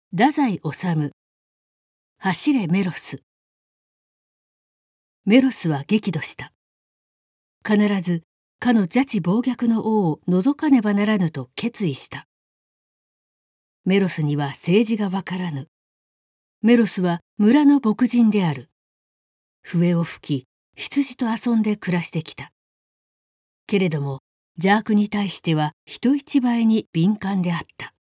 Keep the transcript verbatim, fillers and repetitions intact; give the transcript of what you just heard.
太宰治。走れメロス。メロスは激怒した。必ずかの邪智暴虐の王を除かねばならぬと決意した。メロスには政治がわからぬ。メロスは村の牧人である。笛を吹き、羊と遊んで暮らしてきた。けれども邪悪に対しては人一倍に敏感であった。